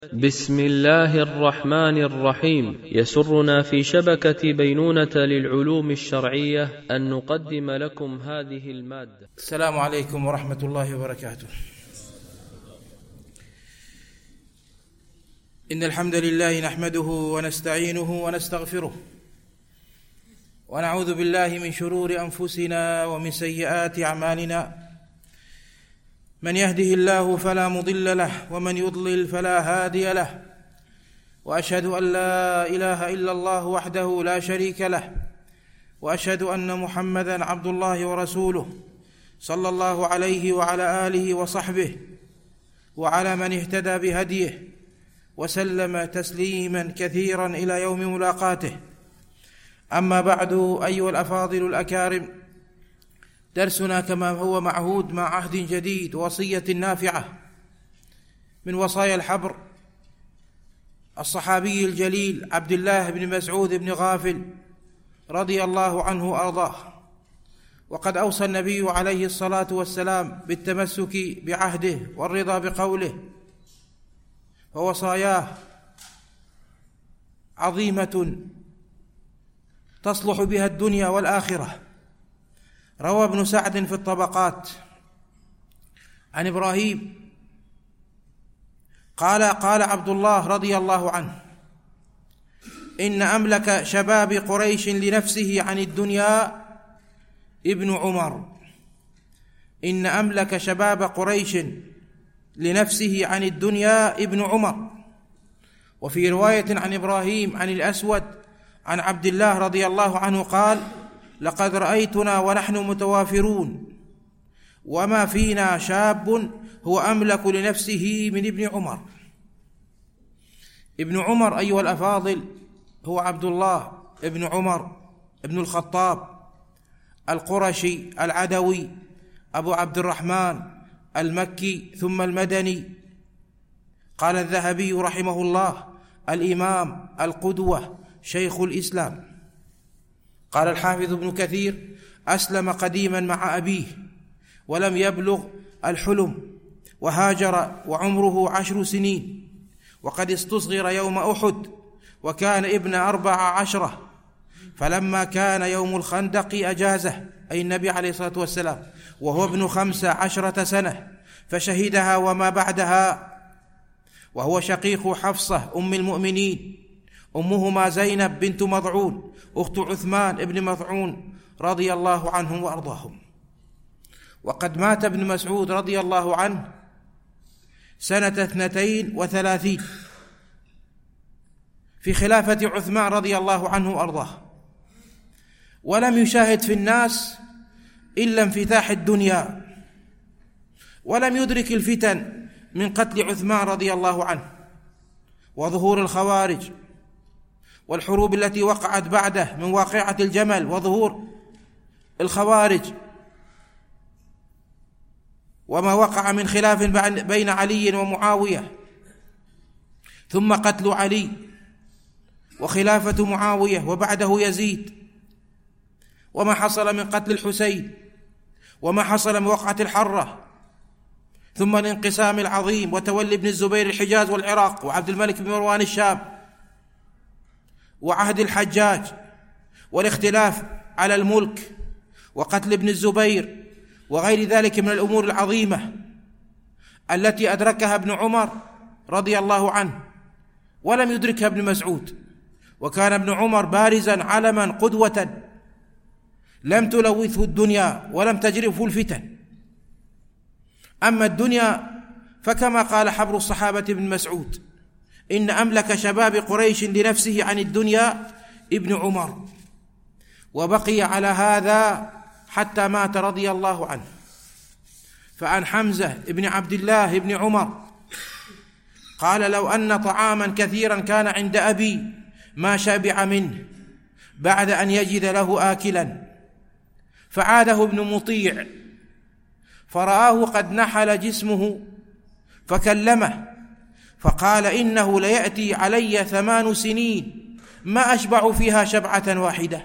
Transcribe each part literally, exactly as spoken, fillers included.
بسم الله الرحمن الرحيم. يسرنا في شبكة بينونة للعلوم الشرعية أن نقدم لكم هذه المادة. السلام عليكم ورحمة الله وبركاته. إن الحمد لله نحمده ونستعينه ونستغفره، ونعوذ بالله من شرور أنفسنا ومن سيئات أعمالنا. من يهده الله فلا مضل له، ومن يضلل فلا هادي له، وأشهد أن لا إله إلا الله وحده لا شريك له، وأشهد أن محمدًا عبد الله ورسوله صلى الله عليه وعلى آله وصحبه وعلى من اهتدى بهديه وسلم تسليمًا كثيرًا إلى يوم ملاقاته. أما بعد، أيها الأفاضل الأكارم، درسنا كما هو معهود مع عهد جديد ووصية نافعة من وصايا الحبر الصحابي الجليل عبد الله بن مسعود بن غافل رضي الله عنه وأرضاه. وقد أوصى النبي عليه الصلاة والسلام بالتمسك بعهده والرضا بقوله، ووصاياه عظيمة تصلح بها الدنيا والآخرة. روى ابن سعد في الطبقات عن إبراهيم قال قال عبد الله رضي الله عنه: إن أملك شباب قريش لنفسه عن الدنيا ابن عمر. إن أملك شباب قريش لنفسه عن الدنيا ابن عمر. وفي رواية عن إبراهيم عن الأسود عن عبد الله رضي الله عنه قال: لقد رأيتنا ونحن متوافرون، وما فينا شاب هو أملك لنفسه من ابن عمر. ابن عمر أيها الأفاضل هو عبد الله ابن عمر ابن الخطاب القرشي العدوي أبو عبد الرحمن المكي ثم المدني. قال الذهبي رحمه الله: الإمام القدوة شيخ الإسلام. قال الحافظ ابن كثير: أسلم قديما مع أبيه ولم يبلغ الحلم، وهاجر وعمره عشر سنين، وقد استصغر يوم أحد، وكان ابن أربع عشرة، فلما كان يوم الخندق أجازه، أي النبي عليه الصلاة والسلام، وهو ابن خمس عشرة سنة، فشهدها وما بعدها، وهو شقيق حفصة أم المؤمنين، أمهما زينب بنت مضعون أخت عثمان ابن مضعون رضي الله عنهم وأرضاهم. وقد مات ابن مسعود رضي الله عنه سنة اثنتين وثلاثين في خلافة عثمان رضي الله عنه وأرضاه، ولم يشاهد في الناس إلا انفتاح الدنيا، ولم يدرك الفتن من قتل عثمان رضي الله عنه وظهور الخوارج والحروب التي وقعت بعده من واقعة الجمل وظهور الخوارج، وما وقع من خلاف بين علي ومعاوية، ثم قتل علي وخلافة معاوية وبعده يزيد، وما حصل من قتل الحسين، وما حصل من وقعة الحرة، ثم الانقسام العظيم وتولي ابن الزبير الحجاز والعراق، وعبد الملك بن مروان الشام، وعهد الحجاج، والاختلاف على الملك، وقتل ابن الزبير، وغير ذلك من الأمور العظيمة التي أدركها ابن عمر رضي الله عنه ولم يدركها ابن مسعود. وكان ابن عمر بارزا علما قدوة لم تلوثه الدنيا ولم تجرفه الفتن. أما الدنيا فكما قال حبر الصحابة ابن مسعود: إن أملك شباب قريش لنفسه عن الدنيا ابن عمر. وبقي على هذا حتى مات رضي الله عنه. فعن حمزة ابن عبد الله ابن عمر قال: لو أن طعاما كثيرا كان عند أبي ما شبع منه بعد أن يجد له آكلا، فعاده ابن مطيع فرآه قد نحل جسمه فكلمه، فقال: إنه ليأتي علي ثمان سنين ما أشبع فيها شبعة واحدة،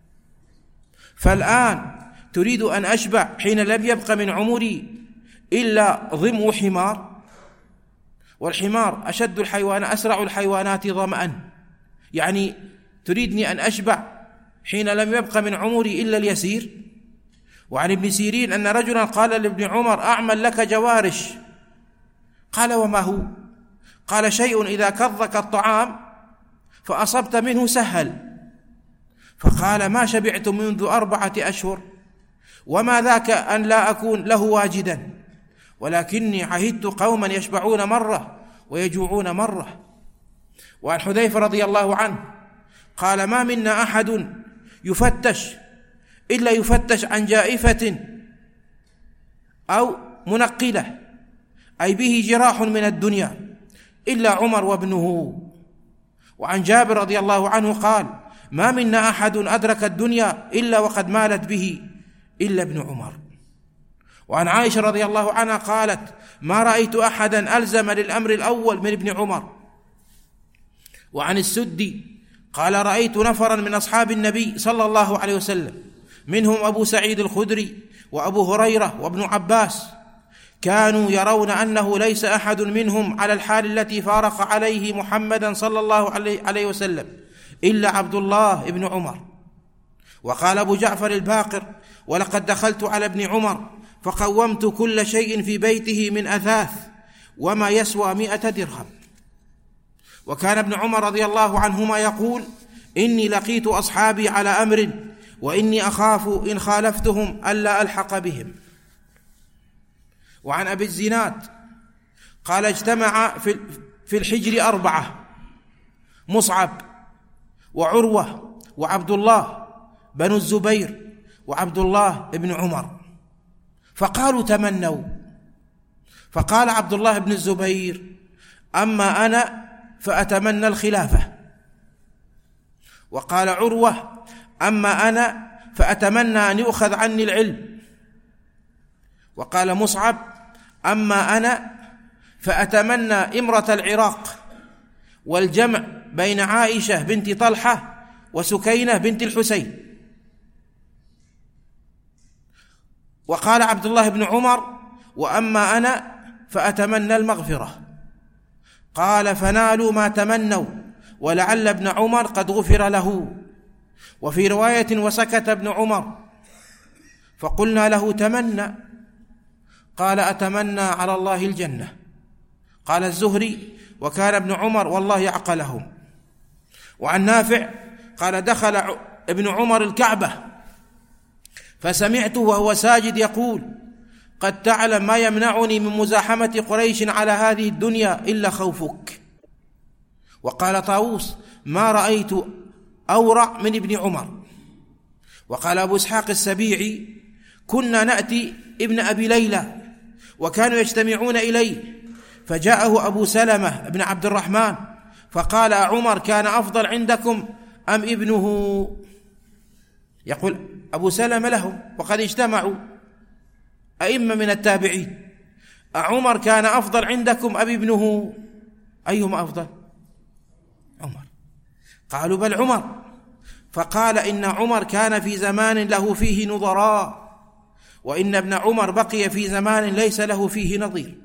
فالآن تريد أن أشبع حين لم يبق من عمري إلا ضمو حمار؟ والحمار أشد الحيوان أسرع الحيوانات ظمأً، يعني تريدني أن أشبع حين لم يبق من عمري إلا اليسير. وعن ابن سيرين أن رجلا قال لابن عمر: أعمل لك جوارش. قال: وما هو؟ قال: شيء إذا كضك الطعام فأصبت منه سهل. فقال: ما شبعت منذ أربعة أشهر، وما ذاك أن لا أكون له واجدا، ولكني عهدت قوما يشبعون مرة ويجوعون مرة. وعن حذيفة رضي الله عنه قال: ما منا أحد يفتش إلا يفتش عن جائفة أو منقلة، أي به جراح من الدنيا، إلا عمر وابنه. وعن جابر رضي الله عنه قال: ما منا أحد أدرك الدنيا إلا وقد مالت به إلا ابن عمر. وعن عائشة رضي الله عنها قالت: ما رأيت أحدا ألزم للأمر الأول من ابن عمر. وعن السدي قال: رأيت نفرا من أصحاب النبي صلى الله عليه وسلم، منهم أبو سعيد الخدري وأبو هريرة وابن عباس، كانوا يرون أنه ليس أحد منهم على الحال التي فارق عليه محمدا صلى الله عليه وسلم إلا عبد الله بن عمر. وقال أبو جعفر الباقر: ولقد دخلت على ابن عمر فقومت كل شيء في بيته من أثاث وما يسوى مئة درهم. وكان ابن عمر رضي الله عنهما يقول: إني لقيت أصحابي على أمر وإني أخاف إن خالفتهم ألا ألحق بهم. وعن أبي الزناد قال: اجتمع في الحجر أربعة: مصعب وعروة وعبد الله بن الزبير وعبد الله بن عمر، فقالوا: تمنوا. فقال عبد الله بن الزبير: أما أنا فأتمنى الخلافة. وقال عروة: أما أنا فأتمنى أن يؤخذ عني العلم. وقال مصعب: أما أنا فأتمنى إمرة العراق والجمع بين عائشة بنت طلحة وسكينة بنت الحسين. وقال عبد الله بن عمر: وأما أنا فأتمنى المغفرة. قال: فنالوا ما تمنوا، ولعل ابن عمر قد غفر له. وفي رواية: وسكت ابن عمر، فقلنا له: تمنى. قال: أتمنى على الله الجنة. قال الزهري: وكان ابن عمر والله يعقلهم. وعن نافع قال: دخل ابن عمر الكعبة فسمعته وهو ساجد يقول: قد تعلم ما يمنعني من مزاحمة قريش على هذه الدنيا إلا خوفك. وقال طاووس: ما رأيت أورع من ابن عمر. وقال أبو إسحاق السبيعي: كنا نأتي ابن أبي ليلى وكانوا يجتمعون إليه، فجاءه أبو سلمة بن عبد الرحمن فقال: عمر كان أفضل عندكم أم ابنه؟ يقول أبو سلمة لهم وقد اجتمعوا أئمة من التابعين: أعمر كان أفضل عندكم أم ابنه؟ أيهما أفضل؟ عمر. قالوا: بل عمر. فقال: إن عمر كان في زمان له فيه نظراء، وإن ابن عمر بقي في زمان ليس له فيه نظير.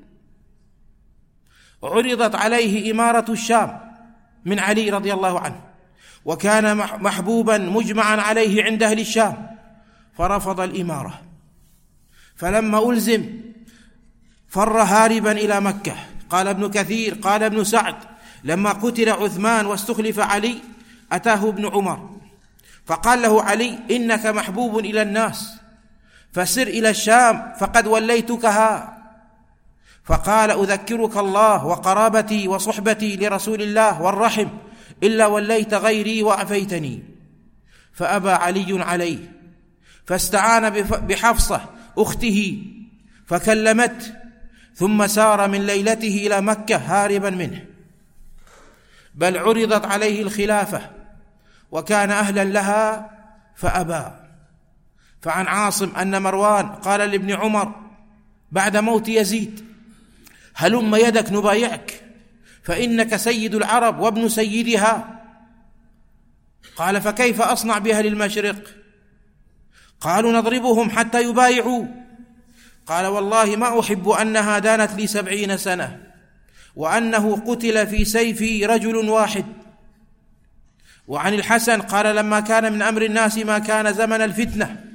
عرضت عليه إمارة الشام من علي رضي الله عنه، وكان محبوبا مجمعا عليه عند أهل الشام، فرفض الإمارة. فلما ألزم فر هاربا إلى مكة. قال ابن كثير قال ابن سعد: لما قتل عثمان واستخلف علي أتاه ابن عمر فقال له علي: إنك محبوب إلى الناس، فسر إلى الشام فقد وليتكها. فقال: أذكرك الله وقرابتي وصحبتي لرسول الله والرحم، إلا وليت غيري وعفيتني. فأبى علي عليه، فاستعان بحفصة أخته فكلمته، ثم سار من ليلته إلى مكة هاربا منه. بل عرضت عليه الخلافة وكان أهلا لها فأبى. فعن عاصم أن مروان قال لابن عمر بعد موت يزيد: هلم يدك نبايعك، فإنك سيد العرب وابن سيدها. قال: فكيف أصنع بأهل المشرق؟ قالوا: نضربهم حتى يبايعوا. قال: والله ما أحب أنها دانت لي سبعين سنة وأنه قتل في سيف رجل واحد. وعن الحسن قال لما كان من أمر الناس ما كان زمن الفتنة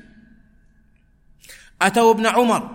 أتوا ابن عمر،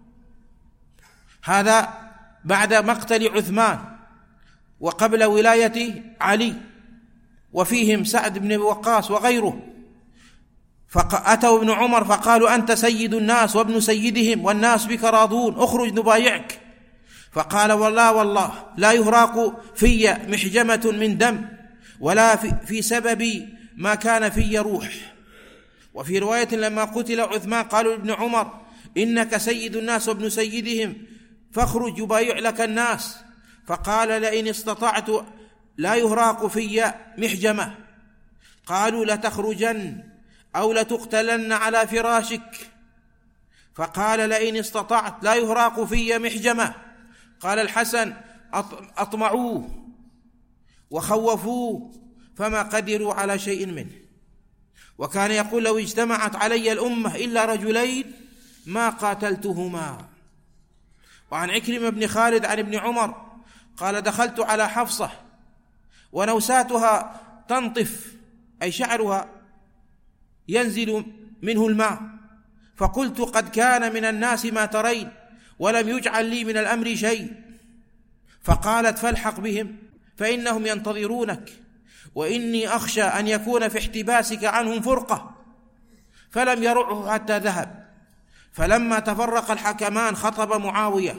هذا بعد مقتل عثمان وقبل ولاية علي، وفيهم سعد بن وقاص وغيره، فأتوا ابن عمر فقالوا أنت سيد الناس وابن سيدهم والناس بك راضون، اخرج نبايعك. فقال والله والله لا يهراق في محجمة من دم ولا في, في سبب ما كان في روح. وفي رواية لما قتل عثمان قالوا ابن عمر إنك سيد الناس وابن سيدهم فاخرج يبايع لك الناس. فقال لئن استطعت لا يهراق في محجمة. قالوا لتخرجن أو لتقتلن على فراشك. فقال لئن استطعت لا يهراق في محجمة. قال الحسن أطمعوه وخوفوه فما قدروا على شيء منه. وكان يقول لو اجتمعت علي الأمة إلا رجلين ما قاتلتهما. وعن عكرمة بن خالد عن ابن عمر قال دخلت على حفصة ونوساتها تنطف، أي شعرها ينزل منه الماء، فقلت قد كان من الناس ما ترين ولم يجعل لي من الأمر شيء. فقالت فالحق بهم فإنهم ينتظرونك، وإني أخشى أن يكون في احتباسك عنهم فرقة. فلم يرعه حتى ذهب. فلما تفرق الحكمان خطب معاوية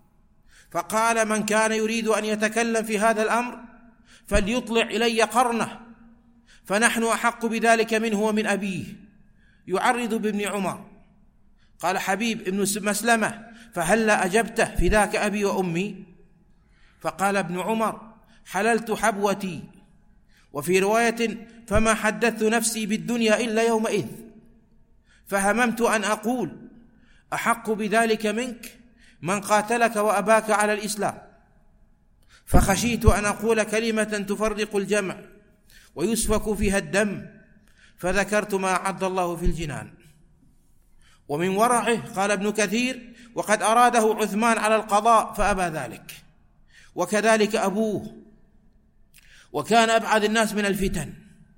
فقال من كان يريد أن يتكلم في هذا الأمر فليطلع إلي قرنه، فنحن أحق بذلك منه ومن أبيه. يعرض بابن عمر. قال حبيب ابن مسلمة فهلا أجبته في ذاك أبي وأمي؟ فقال ابن عمر حللت حبوتي. وفي رواية فما حدثت نفسي بالدنيا إلا يومئذ، فهممت أن أقول أحق بذلك منك من قاتلك وأباك على الإسلام، فخشيت أن أقول كلمة تفرق الجمع ويسفك فيها الدم، فذكرت ما أعد الله في الجنان. ومن ورعه قال ابن كثير وقد أراده عثمان على القضاء فأبى ذلك، وكذلك أبوه، وكان أبعد الناس من الفتن،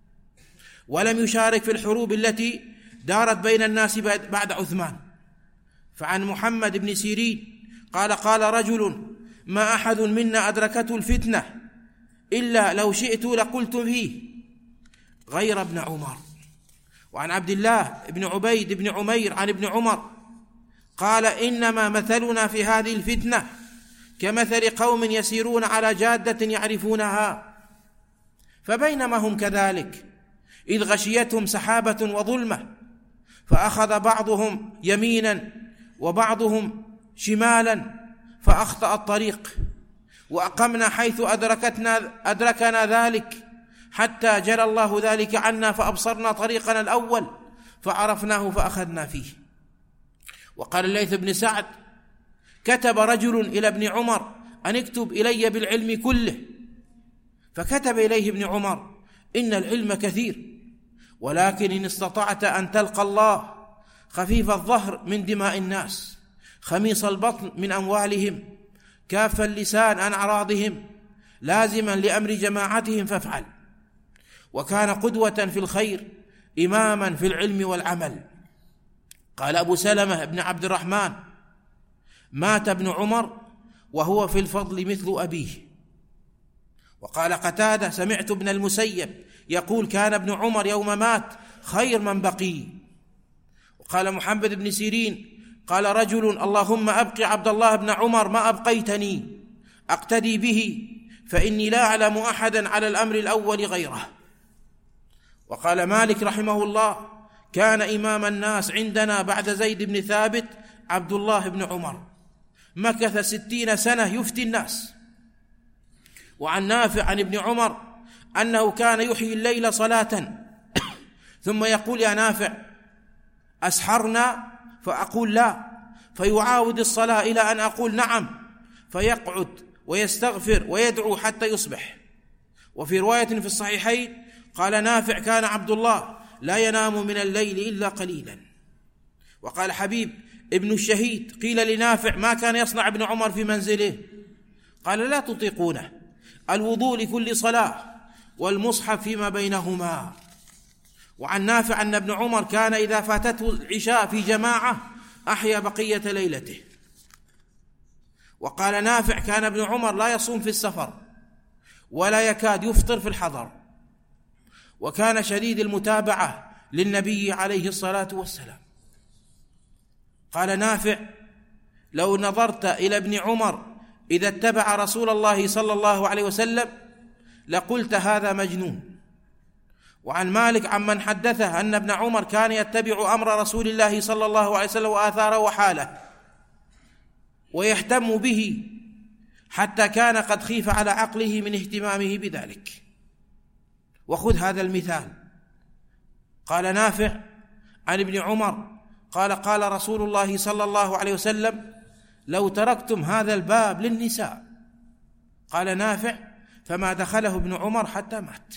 ولم يشارك في الحروب التي دارت بين الناس بعد عثمان. فعن محمد بن سيرين قال قال رجل ما أحد منا أدركته الفتنة إلا لو شئت لقلت فيه غير ابن عمر. وعن عبد الله بن عبيد بن عمير عن ابن عمر قال إنما مثلنا في هذه الفتنة كمثل قوم يسيرون على جادة يعرفونها، فبينما هم كذلك إذ غشيتهم سحابة وظلمة، فأخذ بعضهم يمينا وبعضهم شمالا فأخطأ الطريق، وأقمنا حيث أدركتنا أدركنا ذلك حتى جرى الله ذلك عنا، فأبصرنا طريقنا الأول فعرفناه فأخذنا فيه. وقال الليث بن سعد كتب رجل إلى ابن عمر أن اكتب إلي بالعلم كله، فكتب إليه ابن عمر إن العلم كثير، ولكن إن استطعت أن تلقى الله خفيف الظهر من دماء الناس، خميص البطن من أموالهم، كاف اللسان عن أعراضهم، لازما لأمر جماعتهم فافعل. وكان قدوة في الخير إماما في العلم والعمل. قال أبو سلمة بن عبد الرحمن مات ابن عمر وهو في الفضل مثل أبيه. وقال قتادة سمعت ابن المسيب يقول كان ابن عمر يوم مات خير من بقي. وقال محمد بن سيرين قال رجل اللهم أبقي عبد الله بن عمر ما أبقيتني أقتدي به، فإني لا أعلم أحدا على الأمر الأول غيره. وقال مالك رحمه الله كان إمام الناس عندنا بعد زيد بن ثابت عبد الله بن عمر، مكث ستين سنة يفتي الناس. وعن نافع عن ابن عمر أنه كان يحيي الليل صلاة ثم يقول يا نافع أسحرنا؟ فأقول لا، فيعاود الصلاة إلى أن أقول نعم، فيقعد ويستغفر ويدعو حتى يصبح. وفي رواية في الصحيحين قال نافع كان عبد الله لا ينام من الليل إلا قليلا. وقال حبيب ابن الشهيد قيل لنافع ما كان يصنع ابن عمر في منزله؟ قال لا تطيقونه، الوضوء لكل صلاة والمصحف فيما بينهما. وعن نافع أن ابن عمر كان إذا فاتته العشاء في جماعة أحيا بقية ليلته. وقال نافع كان ابن عمر لا يصوم في السفر ولا يكاد يفطر في الحضر، وكان شديد المتابعة للنبي عليه الصلاة والسلام. قال نافع لو نظرت إلى ابن عمر إذا اتبع رسول الله صلى الله عليه وسلم لقلت هذا مجنون. وعن مالك عمن حدثه أن ابن عمر كان يتبع أمر رسول الله صلى الله عليه وسلم وآثاره وحاله ويهتم به حتى كان قد خيف على عقله من اهتمامه بذلك. وخذ هذا المثال. قال نافع عن ابن عمر قال قال رسول الله صلى الله عليه وسلم لو تركتم هذا الباب للنساء. قال نافع فما دخله ابن عمر حتى مات.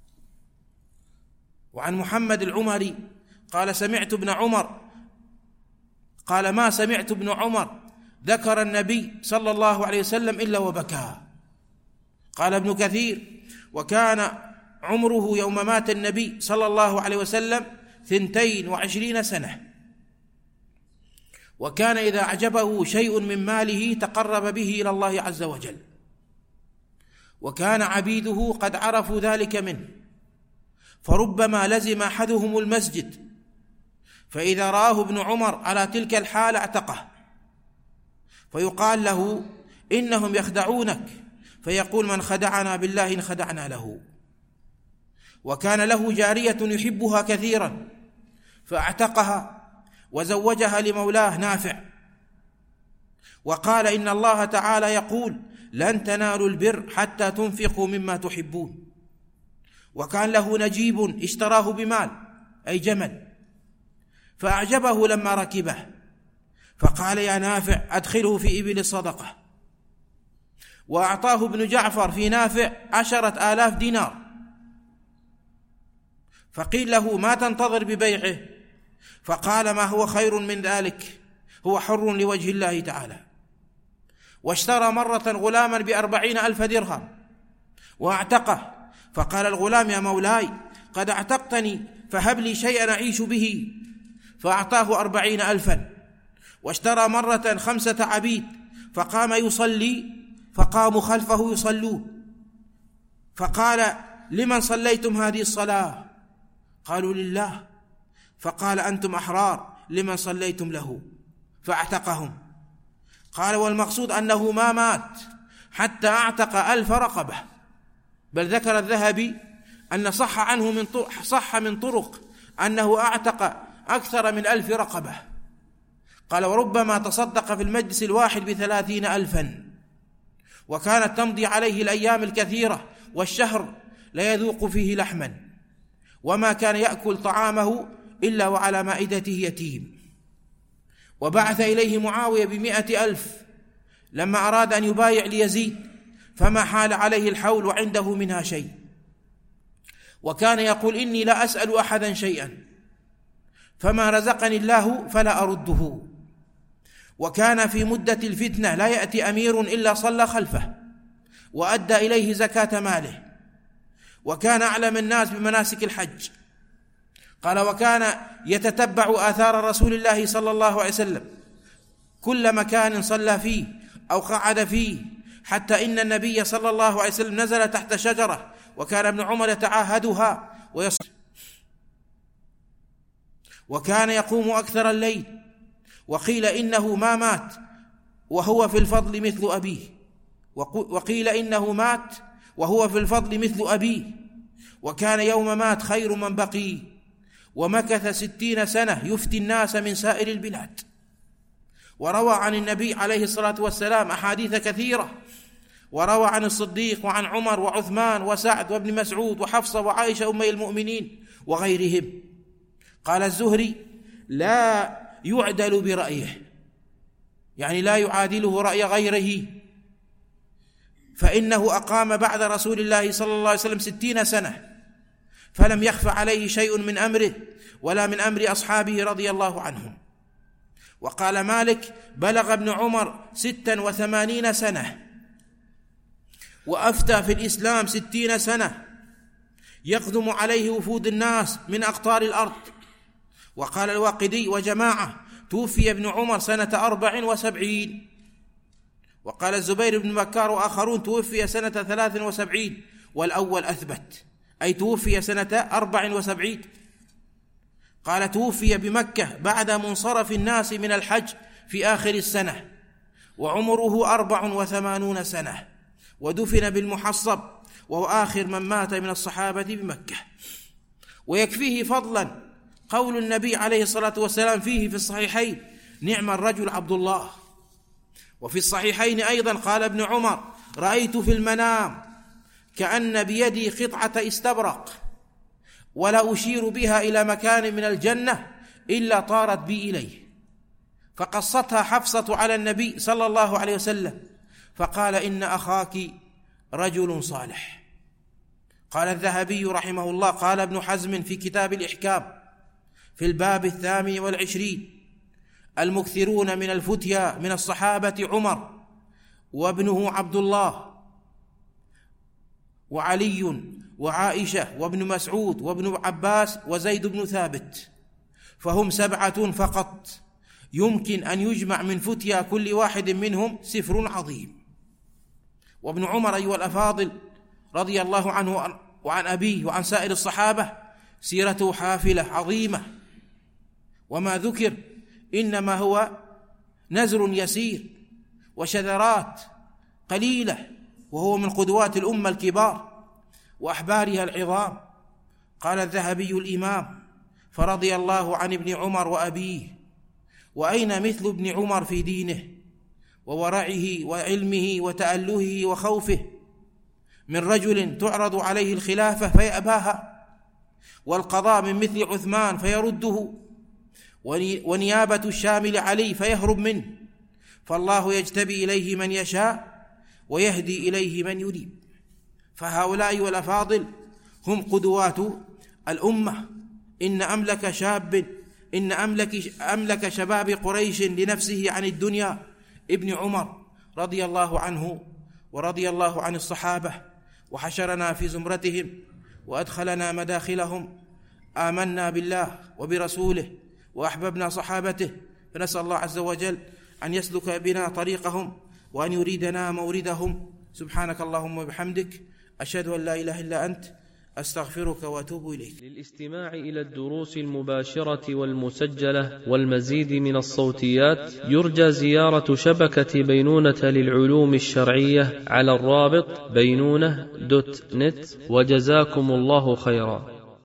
وعن محمد العمري قال سمعت ابن عمر قال ما سمعت ابن عمر ذكر النبي صلى الله عليه وسلم إلا وبكى. قال ابن كثير وكان عمره يوم مات النبي صلى الله عليه وسلم ثنتين وعشرين سنة، وكان إذا أعجبه شيء من ماله تقرب به إلى الله عز وجل، وكان عبيده قد عرفوا ذلك منه، فربما لزم أحدهم المسجد فإذا رآه ابن عمر على تلك الحال اعتقه، فيقال له إنهم يخدعونك، فيقول من خدعنا بالله إن خدعنا له. وكان له جارية يحبها كثيرا فاعتقها وزوجها لمولاه نافع، وقال إن الله تعالى يقول لن تنالوا البر حتى تنفقوا مما تحبون. وكان له نجيب اشتراه بمال أي جمل فأعجبه لما ركبه، فقال يا نافع أدخله في إبل الصدقة. وأعطاه ابن جعفر في نافع عشرة آلاف دينار، فقيل له ما تنتظر ببيعه؟ فقال ما هو خير من ذلك، هو حر لوجه الله تعالى. واشترى مرة غلاما بأربعين ألف درهم واعتقه، فقال الغلام يا مولاي قد اعتقتني فهب لي شيئا أعيش به، فأعطاه أربعين ألفا. واشترى مرة خمسة عبيد فقام يصلي فقاموا خلفه يصلون، فقال لمن صليتم هذه الصلاة؟ قالوا لله. فقال أنتم أحرار لمن صليتم له، فاعتقهم. قال والمقصود أنه ما مات حتى اعتق ألف رقبة، بل ذكر الذهبي أن صح عنه من طرق صح من طرق أنه اعتق أكثر من ألف رقبة. قال وربما تصدق في المجلس الواحد بثلاثين ألفا، وكانت تمضي عليه الأيام الكثيرة والشهر لا يذوق فيه لحما، وما كان يأكل طعامه إلا وعلى مائدته يتيم. وبعث إليه معاوية بمئة ألف لما أراد أن يبايع ليزيد، فما حال عليه الحول وعنده منها شيء، وكان يقول إني لا أسأل أحدا شيئا، فما رزقني الله فلا أرده. وكان في مدة الفتنة لا يأتي أمير إلا صلى خلفه وأدى إليه زكاة ماله، وكان أعلم الناس بمناسك الحج. قال وكان يتتبع آثار رسول الله صلى الله عليه وسلم كل مكان صلى فيه أو قعد فيه، حتى إن النبي صلى الله عليه وسلم نزل تحت شجرة وكان ابن عمر يتعاهدها ويصلي، وكان يقوم أكثر الليل. وقيل إنه ما مات وهو في الفضل مثل أبيه، وقيل إنه مات وهو في الفضل مثل أبيه. وكان يوم مات خير من بقي، ومكث ستين سنة يفتي الناس من سائر البلاد. وروى عن النبي عليه الصلاة والسلام أحاديث كثيرة، وروى عن الصديق وعن عمر وعثمان وسعد وابن مسعود وحفصة وعائشة أم المؤمنين وغيرهم. قال الزهري لا يعدل برأيه، يعني لا يعادله رأي غيره، فإنه أقام بعد رسول الله صلى الله عليه وسلم ستين سنة فلم يخف عليه شيء من أمره ولا من أمر أصحابه رضي الله عنهم. وقال مالك بلغ ابن عمر ستا وثمانين سنة وأفتى في الإسلام ستين سنة يقدم عليه وفود الناس من أقطار الأرض. وقال الواقدي وجماعة: توفي ابن عمر سنة أربع وسبعين. وقال الزبير بن بكار وآخرون: توفي سنة ثلاث وسبعين، والأول أثبت، أي توفي سنة أربع وسبعين. قال: توفي بمكة بعد منصرف الناس من الحج في آخر السنة، وعمره أربع وثمانون سنة، ودفن بالمحصب، وهو آخر من مات من الصحابة بمكة. ويكفيه فضلا قول النبي عليه الصلاة والسلام فيه في الصحيحين: نعم الرجل عبد الله. وفي الصحيحين أيضا قال ابن عمر: رأيت في المنام كأن بيدي قطعة استبرق، ولا أشير بها إلى مكان من الجنة إلا طارت بي إليه. فقصتها حفصة على النبي صلى الله عليه وسلم، فقال: إن أخاك رجل صالح. قال الذهبي رحمه الله: قال ابن حزم في كتاب الإحكام في الباب الثامن والعشرين: المكثرون من الفتيا من الصحابة عمر وابنه عبد الله وعلي وعائشة وابن مسعود وابن عباس وزيد بن ثابت، فهم سبعة فقط يمكن أن يجمع من فتيا كل واحد منهم سفر عظيم. وابن عمر أيها الأفاضل رضي الله عنه وعن أبيه وعن سائر الصحابة سيرته حافلة عظيمة، وما ذكر إنما هو نزر يسير وشذرات قليلة، وهو من قدوات الأمة الكبار وأحبارها العظام. قال الذهبي الإمام: فرضي الله عن ابن عمر وأبيه، وأين مثل ابن عمر في دينه وورعه وعلمه وتألهه وخوفه، من رجل تعرض عليه الخلافة فيأباها، والقضاء من مثل عثمان فيرده، ونيابة الشامل عليه فيهرب منه، فالله يجتبي إليه من يشاء ويهدي إليه من يريد. فهؤلاء والأفاضل هم قدوات الأمة. إن أملك شاب إن أملك, أملك شباب قريش لنفسه عن الدنيا ابن عمر رضي الله عنه ورضي الله عن الصحابة، وحشرنا في زمرتهم وأدخلنا مداخلهم. آمنا بالله وبرسوله وأحببنا صحابته، فنسأل الله عز وجل أن يسلك بنا طريقهم وأن يريدنا موردهم. سبحانك اللهم وبحمدك، أشهد أن لا إله إلا أنت، أستغفرك وأتوب إليك. للاستماع إلى الدروس المباشرة والمسجلة والمزيد من الصوتيات يرجى زيارة شبكة بينونة للعلوم الشرعية على الرابط بينونة دوت نت، وجزاكم الله خيرا.